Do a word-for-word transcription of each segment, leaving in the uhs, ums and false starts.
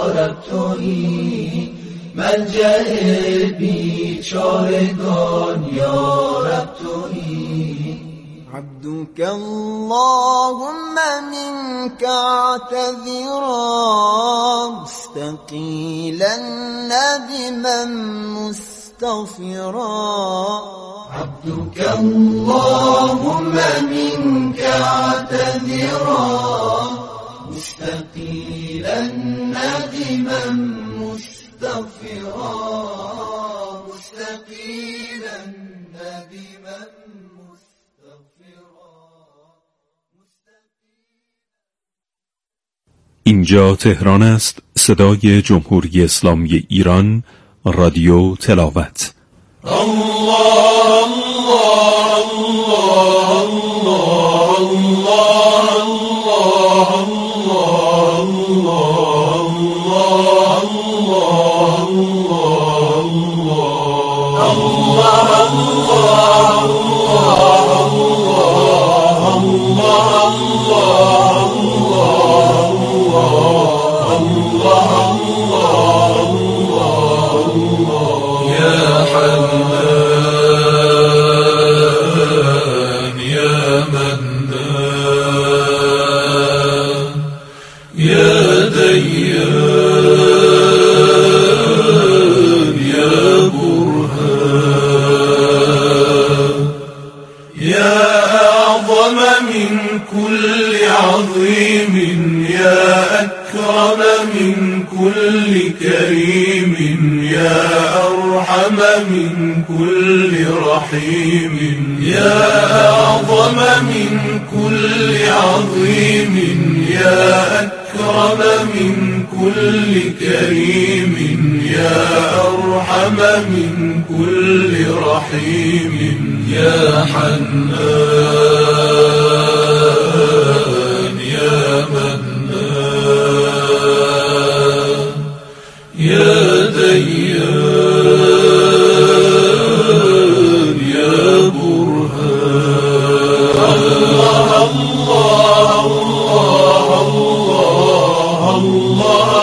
یارب تویی، ملجأ بیچارگان یارب تویی. عبدك اللهم منك اعتذرا، مستقيلا ندما مستغفرا. عبدك اللهم منك اعتذرا، مستقيلا ندما مستغفرا، مستقيلا ندما مستغفرا. اینجا تهران است، صدای جمهوری اسلامی ایران، رادیو تلاوت. الله الله الله الله من كل كريم، يا أرحم من كل رحيم، يا أعظم من كل عظيم، يا أكرم من كل كريم، يا أرحم من كل رحيم، يا حنان يا منان يا ديان يا برهان. الله الله الله الله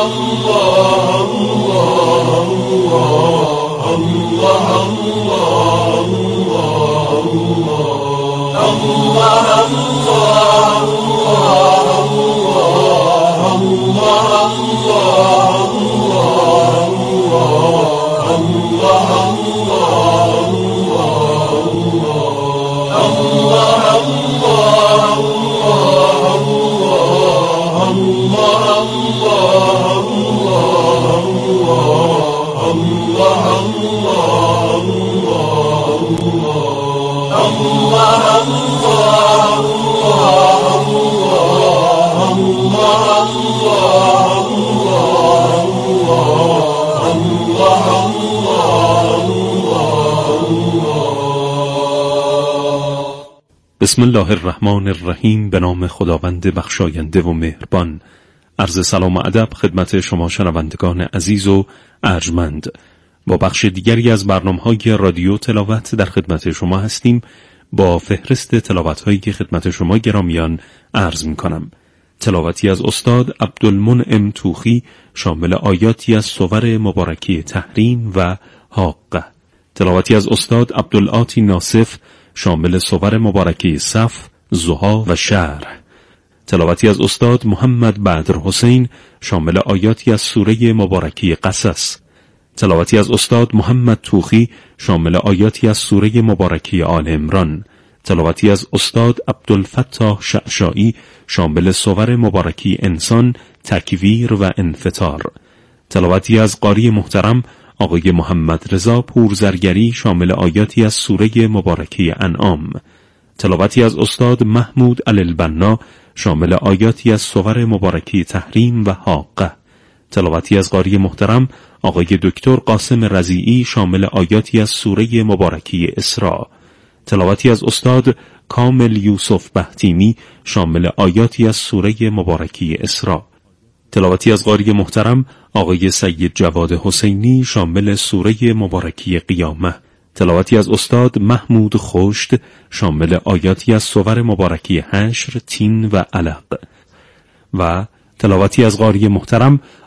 بسم الله الرحمن الرحیم. به نام خداوند بخشاینده و مهربان. عرض سلام و ادب خدمت شما شنوندگان عزیز و ارجمند. با بخش دیگری از برنامه‌های رادیو تلاوت در خدمت شما هستیم، با فهرست تلاوت‌هایی که خدمت شما گرامیان عرض می‌کنم. تلاوتی از استاد عبدالمنعم طوخی شامل آیاتی از سور مبارکی تحریم و حاقه. تلاوتی از استاد عبدالعاطی ناصف شامل سور مبارکی صف، ضحی و شرح. تلاوتی از استاد محمد بدر حسین شامل آیاتی از سوره مبارکی قصص. تلاوتی از استاد محمد طوخی شامل آیاتی از سوره مبارکی آل عمران. تلاوتی از استاد عبدالفتاح شعشاعی شامل سور مبارکی انسان، تکویر و انفطار. تلاوتی از قاری محترم آقای محمد رضا پورزرگری شامل آیاتی از سوره مبارکی انعام. تلاوتی از استاد محمود علی‌البنا شامل آیاتی از سور مبارکی تحریم و حاقه. تلاوتی از قاری محترم آقای دکتر قاسم رضیعی شامل آیاتی از سوره مبارکی اسراء. تلاوتی از استاد کامل یوسف بهتیمی شامل آیاتی از سوره مبارکی اسراء. تلاوتی از قاری محترم آقای سید جواد حسینی شامل سوره مبارکی قیامه. تلاوتی از استاد محمود خشت شامل آیاتی از سور مبارکی حشر، تین و علق. و تلاوتی از قاری محترم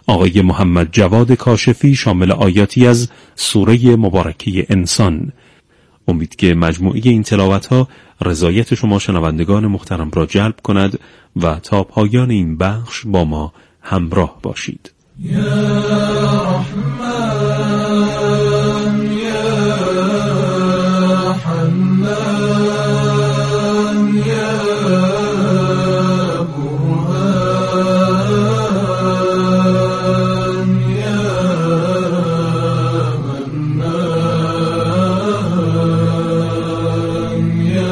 آقای محمد جواد کاشفی شامل آیاتی از سوره مبارکه انسان. امید که مجموعه این تلاوت‌ها رضایت شما شنوندگان محترم را جلب کند و تا پایان این بخش با ما همراه باشید. یا رحمان یا حنان یا برهان یا منان یا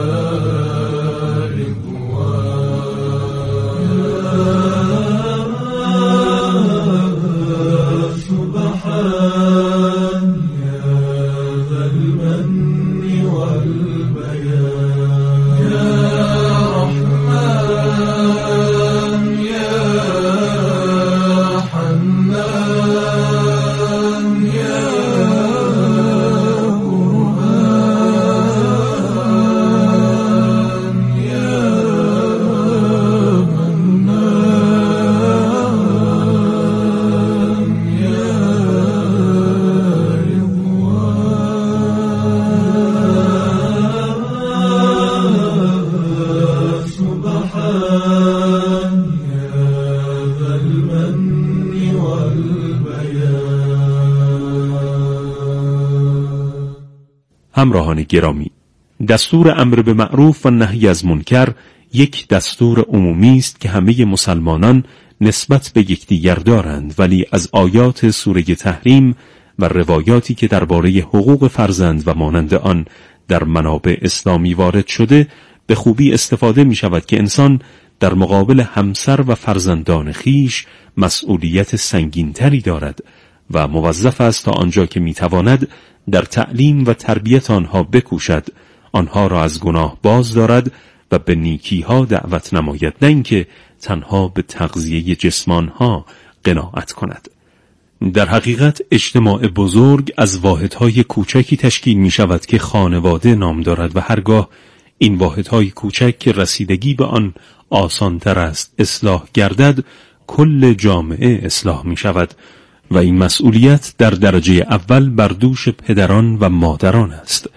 همراهان گرامی، دستور امر به معروف و نهی از منکر یک دستور عمومی است که همه مسلمانان نسبت به یکدیگر دارند، ولی از آیات سوره تحریم و روایاتی که درباره حقوق فرزند و مانند آن در منابع اسلامی وارد شده به خوبی استفاده می شود که انسان در مقابل همسر و فرزندان خیش مسئولیت سنگینتری دارد و موظف است تا آنجا که می تواند در تعلیم و تربیت آنها بکوشد، آنها را از گناه باز دارد و به نیکیها دعوت نماید، نه اینکه تنها به تغذیه جسمانها قناعت کند. در حقیقت اجتماع بزرگ از واحدهای کوچکی تشکیل می شود که خانواده نام دارد و هرگاه این واحدهای کوچک که رسیدگی به آن آسانتر است اصلاح گردد، کل جامعه اصلاح می شود و این مسئولیت در درجه اول بر دوش پدران و مادران است.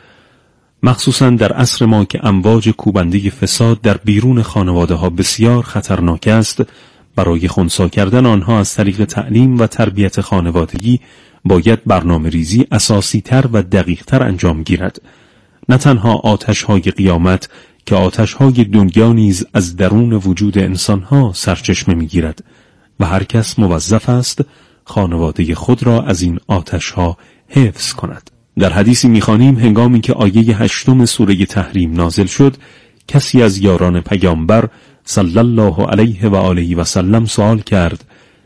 مخصوصا در عصر ما که امواج کوبنده فساد در بیرون خانواده ها بسیار خطرناک است، برای خنثی کردن آنها از طریق تعلیم و تربیت خانوادگی باید برنامه ریزی اساسی تر و دقیق تر انجام گیرد. نه تنها آتش های قیامت که آتش های دنیا نیز از درون وجود انسان ها سرچشمه می گیرد و هر کس موظف است خانواده خود را از این آتش ها حفظ کند. در حدیثی می‌خوانیم هنگامی که آیه هشتم سوره تحریم نازل شد، کسی از یاران پیامبر صلی الله علیه و آله و سلم سوال کرد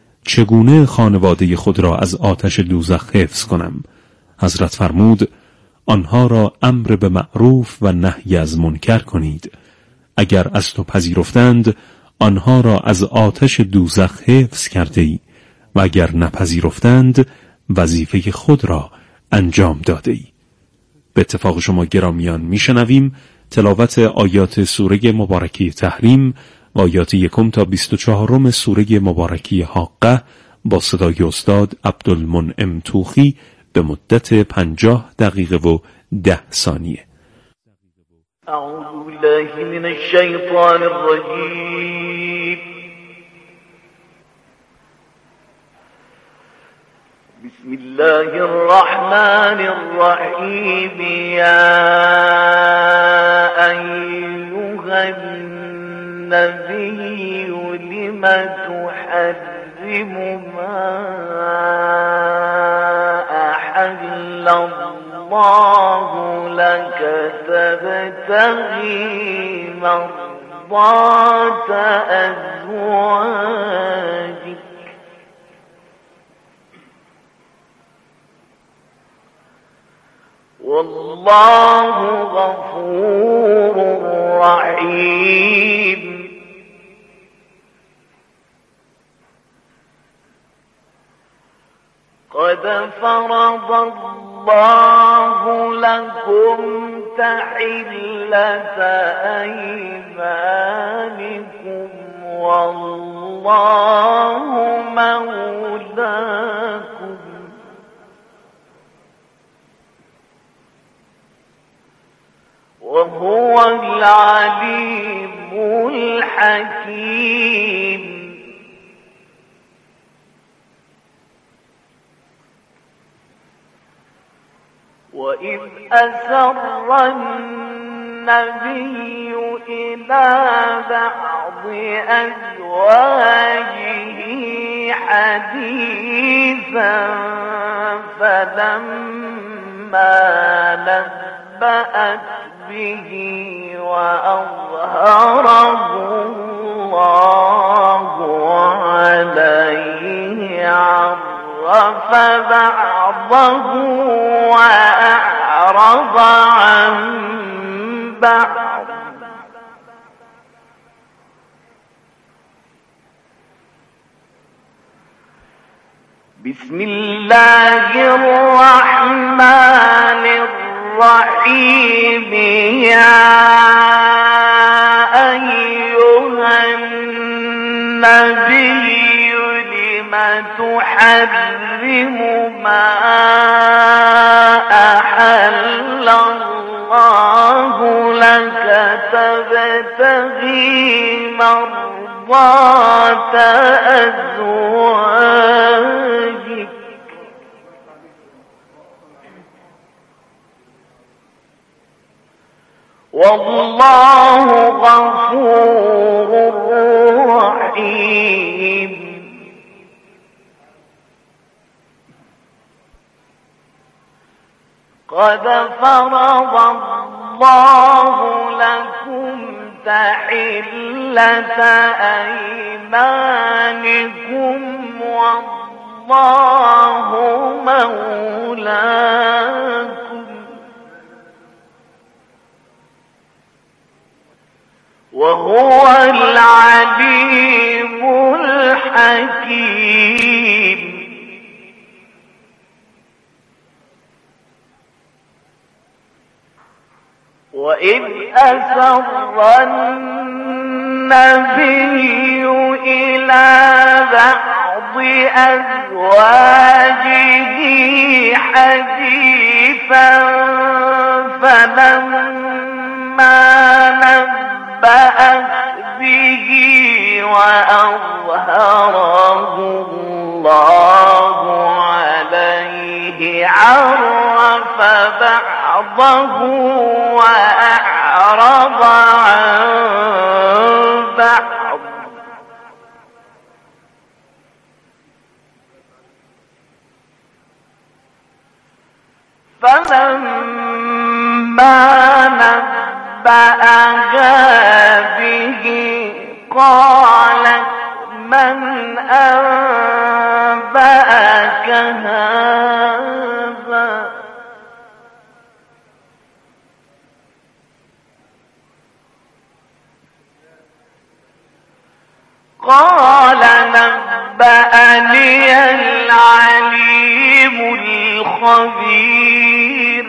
چگونه خانواده خود را از آتش دوزخ حفظ کنم؟ حضرت فرمود آنها را امر به معروف و نهی از منکر کنید. اگر از تو پذیرفتند آنها را از آتش دوزخ حفظ کرده ای و اگر نپذیرفتند وظیفه خود را انجام داده ای. به اتفاق شما گرامیان میشنویم تلاوت آیات سوره مبارکه تحریم و آیات یکم تا بیست و چهارم سوره مبارکه حاقه با صدای استاد عبدالمنعم توخی به مدت پنجاه دقیقه و ده ثانیه. اعوذ بالله من الشیطان الرجیم. بسم الله الرحمن الرحیم. یا ایها النبی لم تحرم ما احل الله لك تبتغي مرضات ازواجك والله غفور رحيم. قد فرض الله لكم تحلة أيمانكم والله مولاكم وهو العليم الحكيم. وإذ أسر النبي إلى بعض أزواجه حديثا فلما نبأت به وأظهره الله عليه عرف بعضه وأعرض عن بعض. بسم الله الرحمن الرحيم. يا أيها النبي لم تحرم ما أحل الله لك تبتغي مرضات أزواجك والله غفور رحيم. قد فرض الله لكم تحلة أيمانكم والله مولاكم وهو العليم الحكيم. وإذ أسر النبي إلى بعض أزواجه حديثا فلما نبأت به وأظهره الله عليه عرف بعضه وأعرض عن بعض. فلما نبأها به قالت من أنبأك هذا قال نبأني العليم الخبير.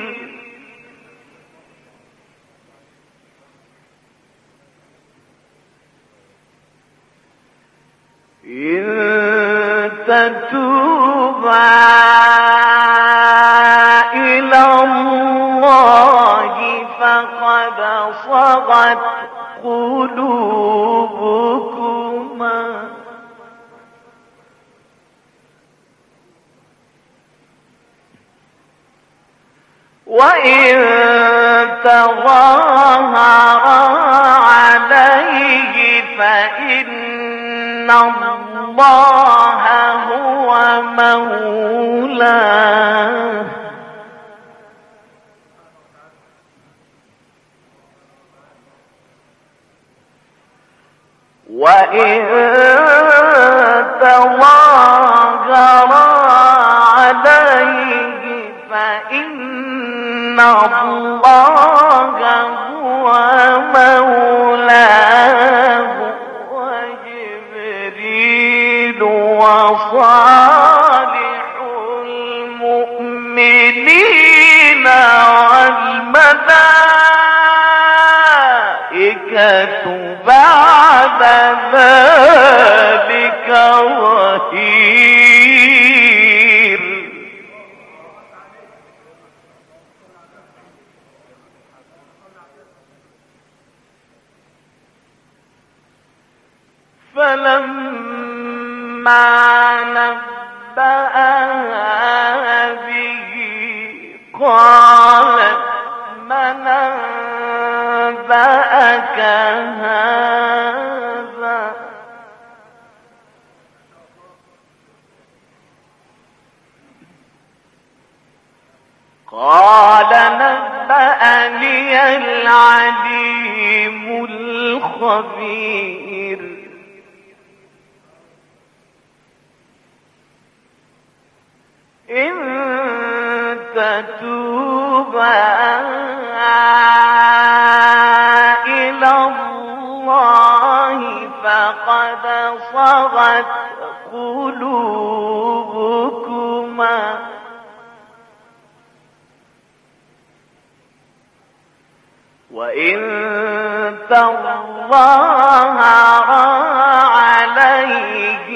إن تتوبا إلى الله فقد صغت قلوبكما وإن تظاهرا عليه فإن الله هو مولاه وإن تظاهرا عليه فإن الله هو مولاه وجبريل وصالح المؤمنين والملائكة بعد ذلك ظهير. فلما نبأها به قالت من أنبأك هذا قال نبأني العليم الخبير. إن تتوبا إلى الله فقد صغت قلوبكما وإن تظاهرا عليه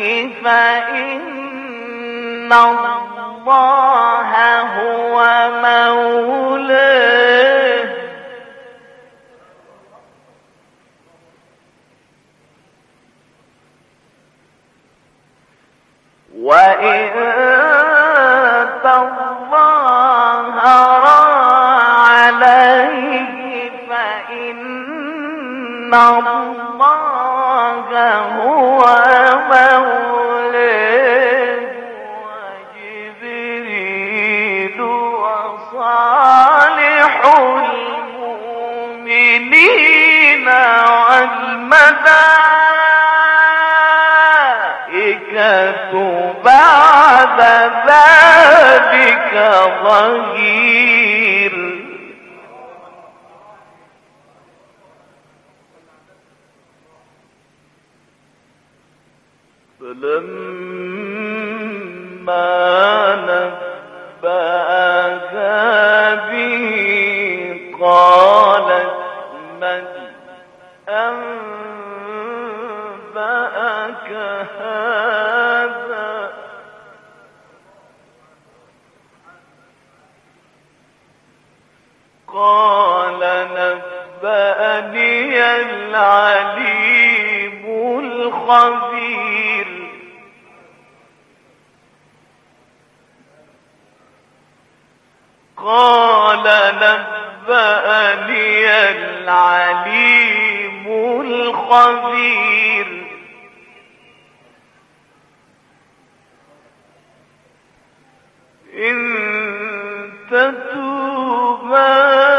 فإن الله هو مولاه وإن تظاهرا عليه فإن الله هو مولاه وجبريل وصالح المؤمنين والملائكة بعد ذلك ظهير. فلما نبأها به قالت من أنبأك هذا قال نبأني العليم الخبير. قال نبأني العليم الخبير. إن تتوبا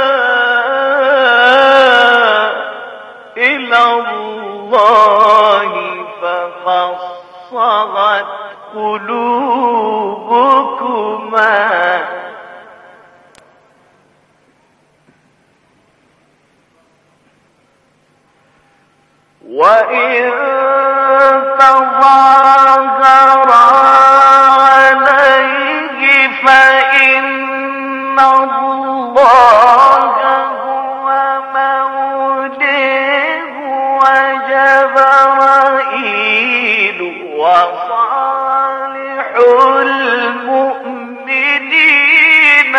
إلى الله فقد صغت قلوبكما وإن تظاهرا عليه فإن الله هو مولاه وجبرائيل وصالح المؤمنين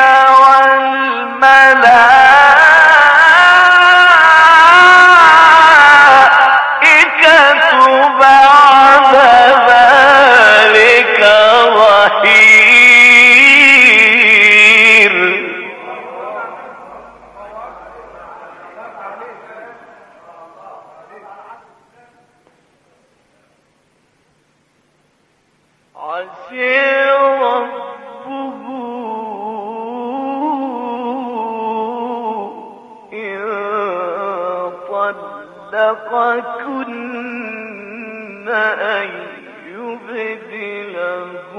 والملائكة بعد ذلك ظهير. عسى ربه إن طلقكن أن يبدله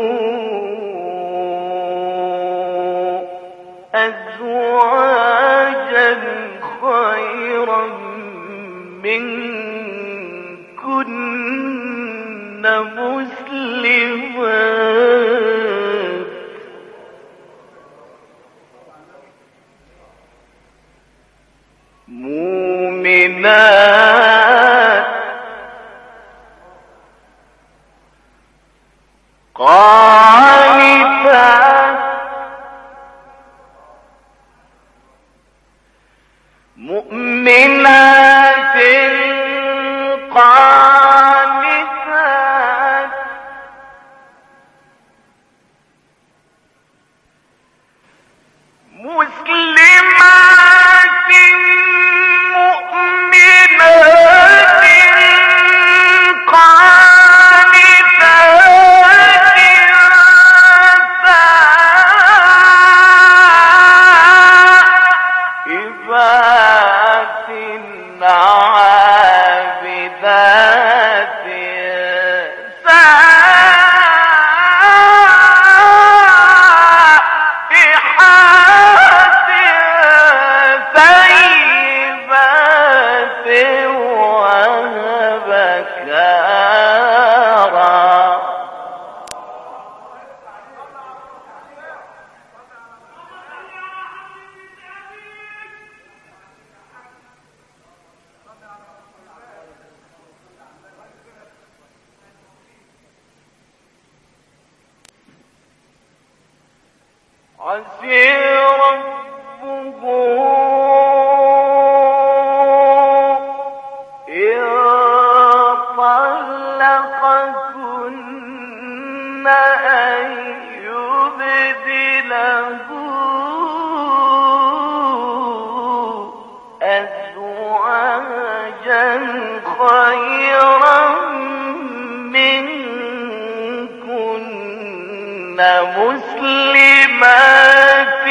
أزواجا خيرا منكن مسلمات مؤمنات المؤمنات قانتات مؤمنات قانتات مسلمات مؤمنات قانتات تائبات عابدات سائحات ثيبات وأبكارا. عسى ربه إن طلقكن أن يبدله أزواجا خيرا منكن مسلمات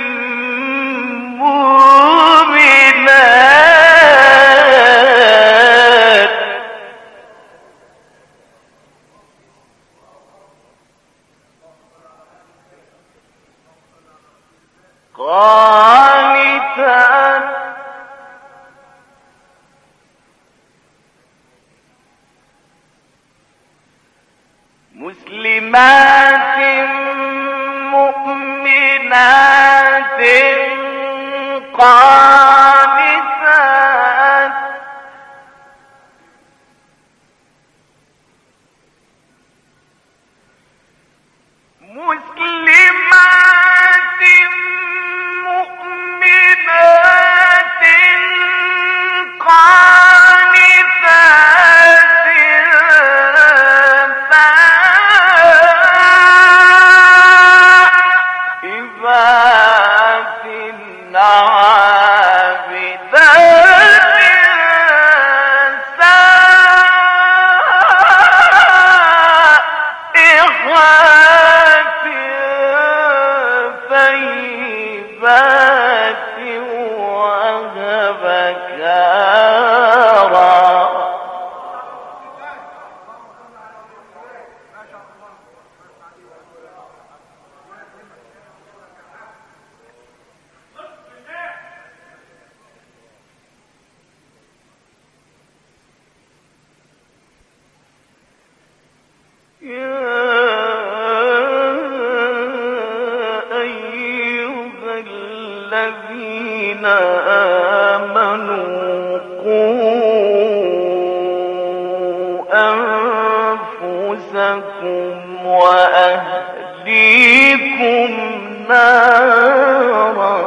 مؤمنات قانتات مسلمات مؤمنات قانتات مسلمات مؤمنات قانتات تائبات عابدات سائحات ثيبات وأبكارا. يا أيها الذين آمنوا قوا أنفسكم وأهليكم نارا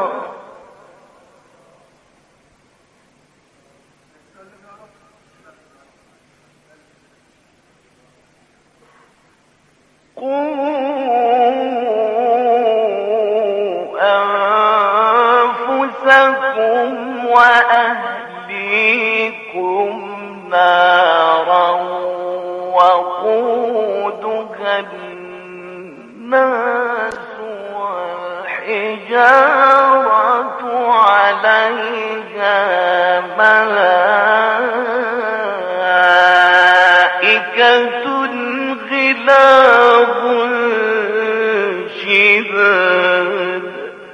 أنفسكم وأهليكم نارا وقودها الناس والحجارة عليها ملائكة غلاظ شداد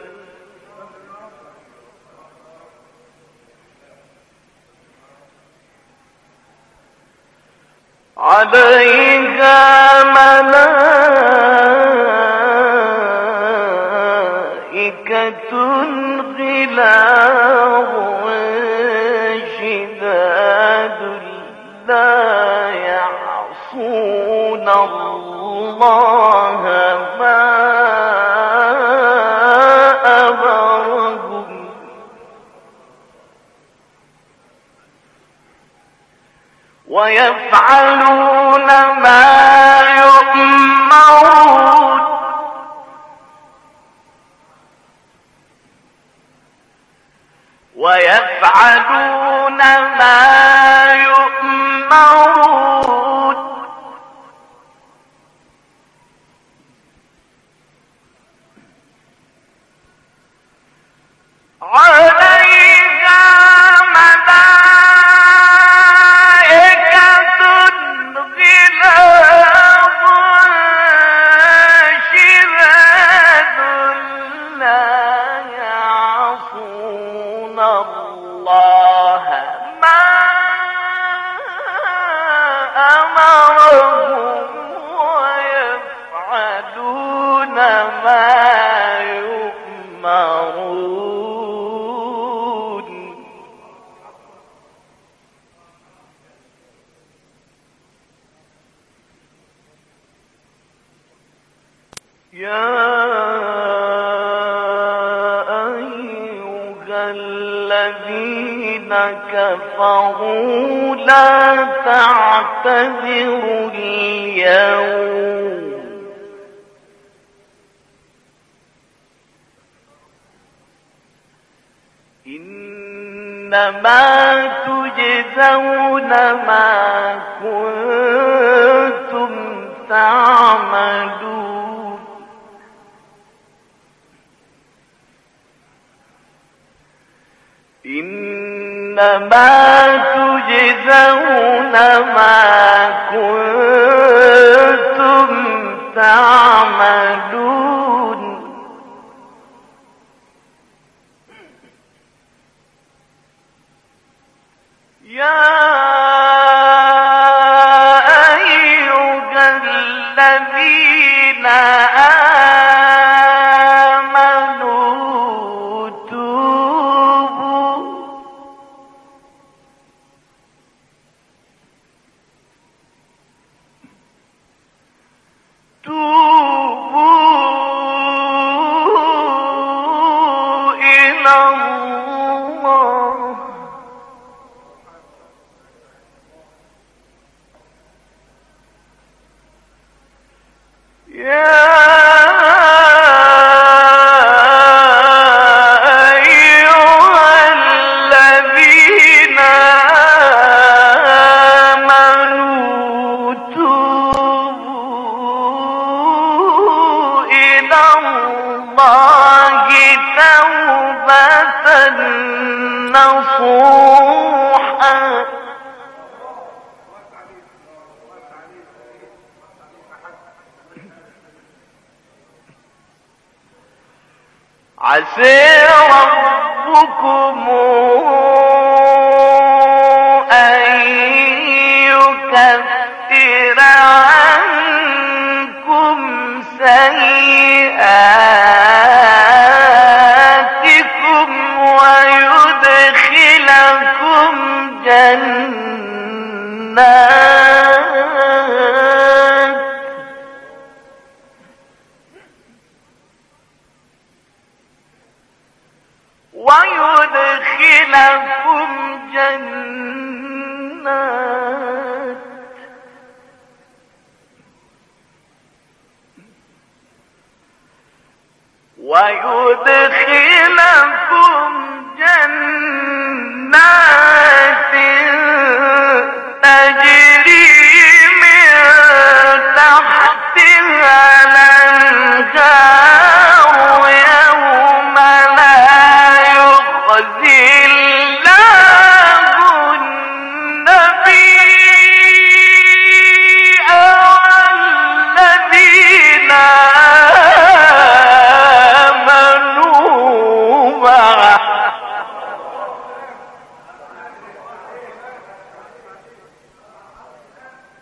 عليها ملائكة غلاظ شداد الله ما أمرهم ويفعلون ما يؤمرون ويفعلون ما يؤمرون عليها ملائكة غلاظ شداد لا يعصون الله ما أمرهم ويفعلون ما يؤمرون يا أيها الذين كفروا لا تعتذروا اليوم إنما تجزون ما كنتم تعملون إنما تجزون ما كنتم تعملون يا أيها الذين آمنوا توبوا توبوا إلى الله يا أيها الذين آمنوا توبوا إلى الله توبة نصوحا عسى ربكم أن يكفر عنكم سيئاتكم ويدخلكم جنات ويدخلكم جنات ويدخلكم جنات تجري من تحتها الأنهار يوم لا يخزي الله النبي والذين آمنوا معه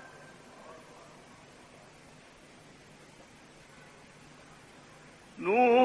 نور